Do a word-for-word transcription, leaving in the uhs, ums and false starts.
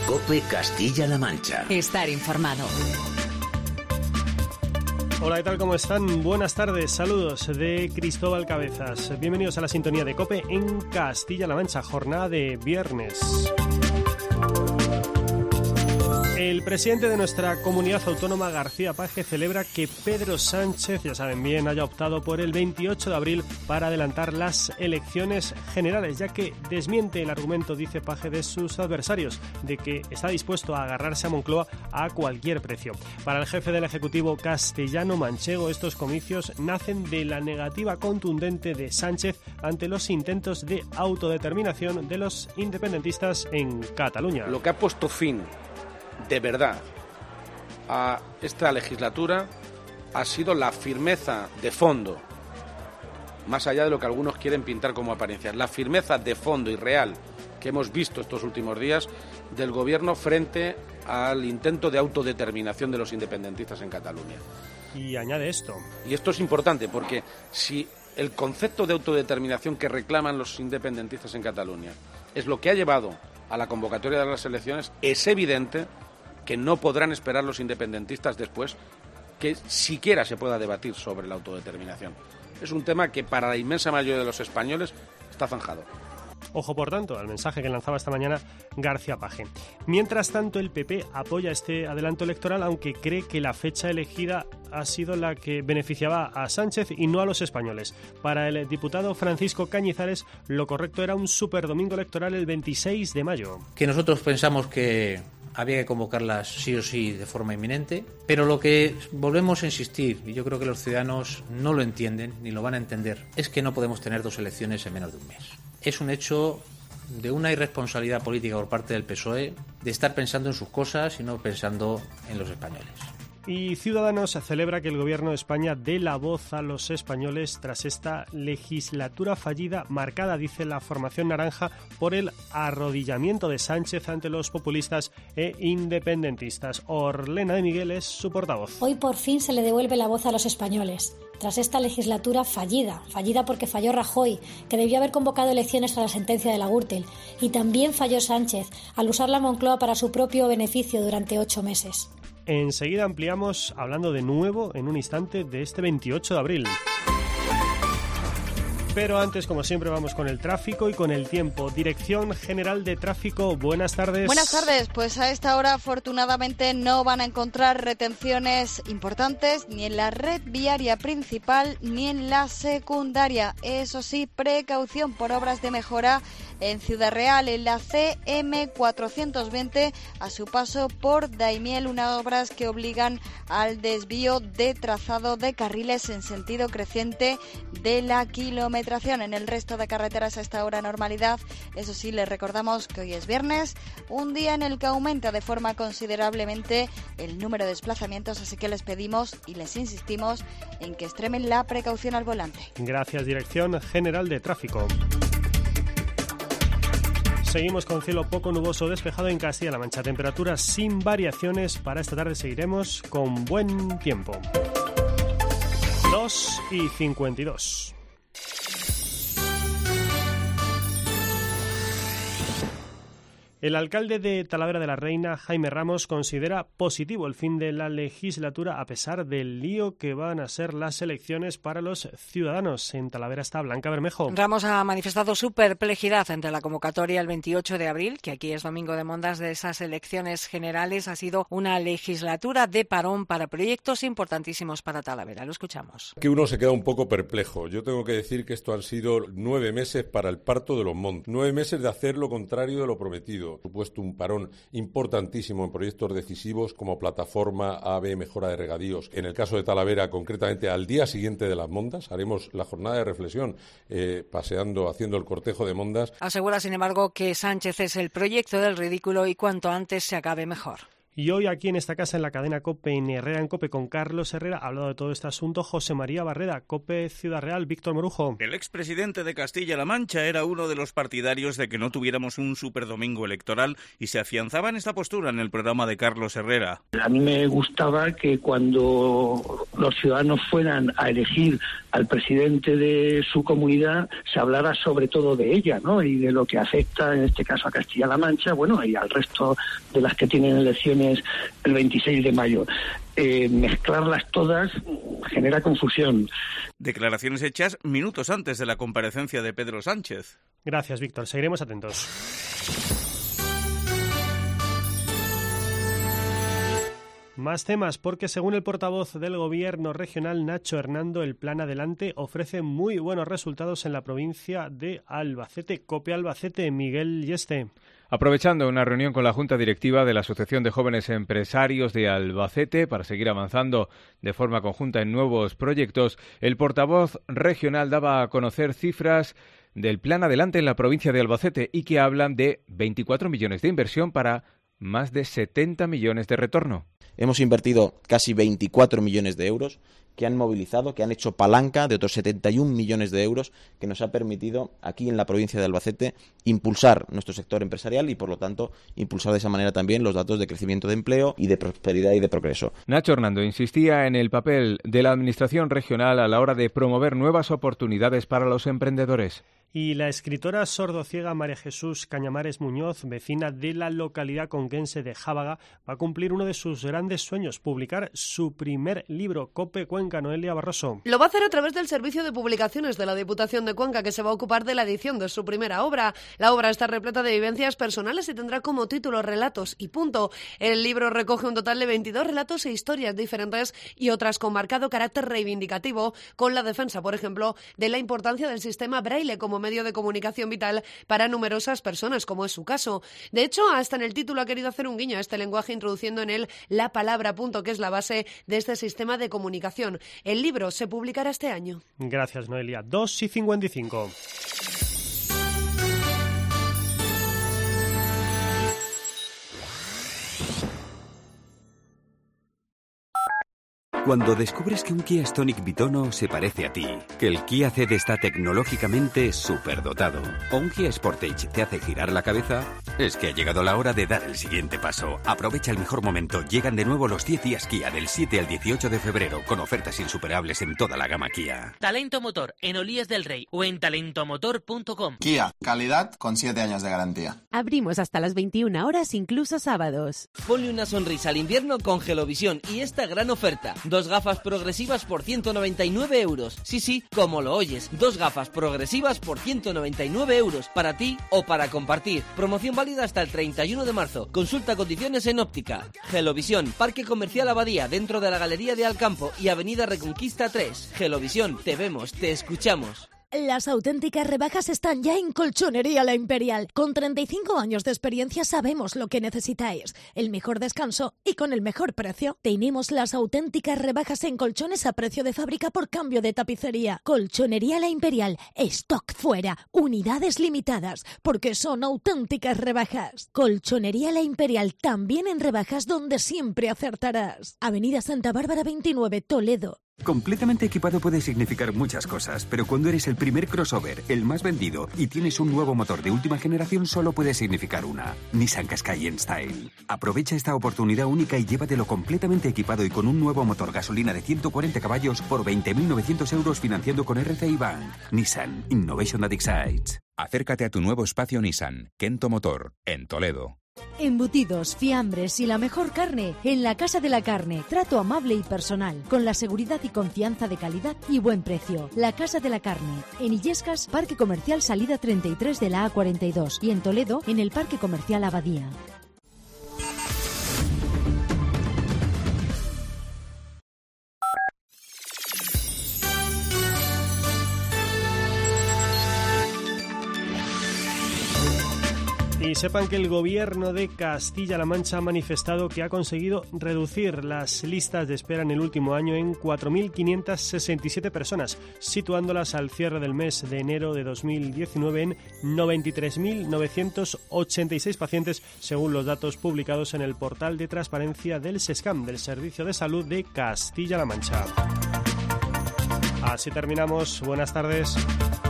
COPE Castilla-La Mancha. Estar informado. Hola, ¿qué tal? ¿Cómo están? Buenas tardes, saludos de Cristóbal Cabezas. Bienvenidos a la sintonía de COPE en Castilla-La Mancha, jornada de viernes. El presidente de nuestra comunidad autónoma, García Paje, celebra que Pedro Sánchez, ya saben bien, haya optado por el veintiocho de abril para adelantar las elecciones generales, ya que desmiente el argumento, dice Paje, de sus adversarios, de que está dispuesto a agarrarse a Moncloa a cualquier precio. Para el jefe del Ejecutivo castellano-manchego, estos comicios nacen de la negativa contundente de Sánchez ante los intentos de autodeterminación de los independentistas en Cataluña. Lo que ha puesto fin de verdad a esta legislatura ha sido la firmeza de fondo, más allá de lo que algunos quieren pintar como apariencias, la firmeza de fondo y real que hemos visto estos últimos días del gobierno frente al intento de autodeterminación de los independentistas en Cataluña. Y añade esto. Y esto es importante porque si el concepto de autodeterminación que reclaman los independentistas en Cataluña es lo que ha llevado a la convocatoria de las elecciones, es evidente que no podrán esperar los independentistas después que siquiera se pueda debatir sobre la autodeterminación. Es un tema que para la inmensa mayoría de los españoles está zanjado. Ojo, por tanto, al mensaje que lanzaba esta mañana García Paje. Mientras tanto, el P P apoya este adelanto electoral, aunque cree que la fecha elegida ha sido la que beneficiaba a Sánchez y no a los españoles. Para el diputado Francisco Cañizares, lo correcto era un superdomingo electoral el veintiséis de mayo. Que nosotros pensamos que había que convocarlas sí o sí de forma inminente, pero lo que volvemos a insistir, y yo creo que los ciudadanos no lo entienden ni lo van a entender, es que no podemos tener dos elecciones en menos de un mes. Es un hecho de una irresponsabilidad política por parte del P S O E de estar pensando en sus cosas y no pensando en los españoles. Y Ciudadanos celebra que el Gobierno de España dé la voz a los españoles tras esta legislatura fallida, marcada, dice la formación naranja, por el arrodillamiento de Sánchez ante los populistas e independentistas. Orlena de Miguel es su portavoz. Hoy por fin se le devuelve la voz a los españoles. Tras esta legislatura fallida, fallida porque falló Rajoy, que debió haber convocado elecciones a la sentencia de la Gürtel, y también falló Sánchez, al usar la Moncloa para su propio beneficio durante ocho meses. Enseguida ampliamos, hablando de nuevo, en un instante, de este veintiocho de abril. Pero antes, como siempre, vamos con el tráfico y con el tiempo. Dirección General de Tráfico, buenas tardes. Buenas tardes, pues a esta hora afortunadamente no van a encontrar retenciones importantes ni en la red viaria principal ni en la secundaria. Eso sí, precaución por obras de mejora en Ciudad Real, en la C M cuatrocientos veinte, a su paso por Daimiel, unas obras que obligan al desvío de trazado de carriles en sentido creciente de la kilometración. En el resto de carreteras a esta hora normalidad. Eso sí, les recordamos que hoy es viernes, un día en el que aumenta de forma considerablemente el número de desplazamientos, así que les pedimos y les insistimos en que extremen la precaución al volante. Gracias, Dirección General de Tráfico. Seguimos con cielo poco nuboso despejado en Castilla-La Mancha. Temperaturas sin variaciones. Para esta tarde seguiremos con buen tiempo. dos y cincuenta y dos. El alcalde de Talavera de la Reina, Jaime Ramos, considera positivo el fin de la legislatura a pesar del lío que van a ser las elecciones para los ciudadanos. En Talavera está Blanca Bermejo. Ramos ha manifestado su perplejidad ante la convocatoria el veintiocho de abril, que aquí es domingo de mondas de esas elecciones generales. Ha sido una legislatura de parón para proyectos importantísimos para Talavera. Lo escuchamos. Que uno se queda un poco perplejo. Yo tengo que decir que esto han sido nueve meses para el parto de los montes. Nueve meses de hacer lo contrario de lo prometido. Supuesto un parón importantísimo en proyectos decisivos como plataforma A B, mejora de regadíos. En el caso de Talavera, concretamente al día siguiente de las mondas, haremos la jornada de reflexión eh, paseando, haciendo el cortejo de mondas. Asegura, sin embargo, que Sánchez es el proyecto del ridículo y cuanto antes se acabe mejor. Y hoy aquí en esta casa, en la cadena COPE, en Herrera en COPE, con Carlos Herrera, ha hablado de todo este asunto José María Barreda, COPE Ciudad Real. Víctor Morujo. El expresidente de Castilla-La Mancha era uno de los partidarios de que no tuviéramos un superdomingo electoral y se afianzaba en esta postura en el programa de Carlos Herrera. A mí me gustaba que cuando los ciudadanos fueran a elegir al presidente de su comunidad se hablara sobre todo de ella, ¿no? Y de lo que afecta en este caso a Castilla-La Mancha, bueno, y al resto de las que tienen elecciones el veintiséis de mayo. Eh, mezclarlas todas genera confusión. Declaraciones hechas minutos antes de la comparecencia de Pedro Sánchez. Gracias, Víctor. Seguiremos atentos. Más temas, porque según el portavoz del Gobierno regional, Nacho Hernando, el Plan Adelante ofrece muy buenos resultados en la provincia de Albacete. COPE Albacete, Miguel Yeste. Aprovechando una reunión con la Junta Directiva de la Asociación de Jóvenes Empresarios de Albacete para seguir avanzando de forma conjunta en nuevos proyectos, el portavoz regional daba a conocer cifras del Plan Adelante en la provincia de Albacete y que hablan de veinticuatro millones de inversión para más de setenta millones de retorno. Hemos invertido casi veinticuatro millones de euros que han movilizado, que han hecho palanca de otros setenta y un millones de euros que nos ha permitido aquí en la provincia de Albacete impulsar nuestro sector empresarial y, por lo tanto, impulsar de esa manera también los datos de crecimiento de empleo y de prosperidad y de progreso. Nacho Hernando insistía en el papel de la Administración regional a la hora de promover nuevas oportunidades para los emprendedores. Y la escritora sordociega María Jesús Cañamares Muñoz, vecina de la localidad conquense de Jábaga, va a cumplir uno de sus grandes sueños, publicar su primer libro, COPE Cuenca. Noelia Barroso. Lo va a hacer a través del Servicio de Publicaciones de la Diputación de Cuenca, que se va a ocupar de la edición de su primera obra. La obra está repleta de vivencias personales y tendrá como título Relatos y punto. El libro recoge un total de veintidós relatos e historias diferentes y otras con marcado carácter reivindicativo, con la defensa, por ejemplo, de la importancia del sistema Braille como medio de comunicación vital para numerosas personas, como es su caso. De hecho, hasta en el título ha querido hacer un guiño a este lenguaje, introduciendo en él la palabra punto, que es la base de este sistema de comunicación. El libro se publicará este año. Gracias, Noelia. dos y cincuenta y cinco. Cuando descubres que un Kia Stonic Bitono se parece a ti, que el Kia Ceed está tecnológicamente superdotado, o un Kia Sportage te hace girar la cabeza, es que ha llegado la hora de dar el siguiente paso. Aprovecha el mejor momento. Llegan de nuevo los diez días Kia del siete al dieciocho de febrero, con ofertas insuperables en toda la gama Kia. Talento Motor, en Olías del Rey o en talentomotor punto com. Kia, calidad con siete años de garantía. Abrimos hasta las veintiuna horas, incluso sábados. Ponle una sonrisa al invierno con Gelovisión y esta gran oferta. Dos gafas progresivas por ciento noventa y nueve euros. Sí, sí, como lo oyes. Dos gafas progresivas por ciento noventa y nueve euros. Para ti o para compartir. Promoción válida hasta el treinta y uno de marzo. Consulta condiciones en óptica. Gelovisión, Parque Comercial Abadía, dentro de la Galería de Alcampo y Avenida Reconquista tres. Gelovisión, te vemos, te escuchamos. Las auténticas rebajas están ya en Colchonería La Imperial. Con treinta y cinco años de experiencia sabemos lo que necesitáis. El mejor descanso y con el mejor precio. Tenemos las auténticas rebajas en colchones a precio de fábrica por cambio de tapicería. Colchonería La Imperial. Stock fuera. Unidades limitadas. Porque son auténticas rebajas. Colchonería La Imperial. También en rebajas donde siempre acertarás. Avenida Santa Bárbara veintinueve, Toledo. Completamente equipado puede significar muchas cosas, pero cuando eres el primer crossover, el más vendido, y tienes un nuevo motor de última generación, solo puede significar una: Nissan Qashqai en Style. Aprovecha esta oportunidad única y llévatelo completamente equipado y con un nuevo motor gasolina de ciento cuarenta caballos por veinte mil novecientos euros financiando con R C I Bank. Nissan Innovation that excites. Acércate a tu nuevo espacio Nissan, Kento Motor, en Toledo. Embutidos, fiambres y la mejor carne en la Casa de la Carne. Trato amable y personal, con la seguridad y confianza de calidad y buen precio. La Casa de la Carne. En Illescas, Parque Comercial Salida treinta y tres de la A cuarenta y dos. Y en Toledo, en el Parque Comercial Abadía. Y sepan que el Gobierno de Castilla-La Mancha ha manifestado que ha conseguido reducir las listas de espera en el último año en cuatro mil quinientas sesenta y siete personas, situándolas al cierre del mes de enero de dos mil diecinueve en noventa y tres mil novecientos ochenta y seis pacientes, según los datos publicados en el portal de transparencia del SESCAM, del Servicio de Salud de Castilla-La Mancha. Así terminamos. Buenas tardes.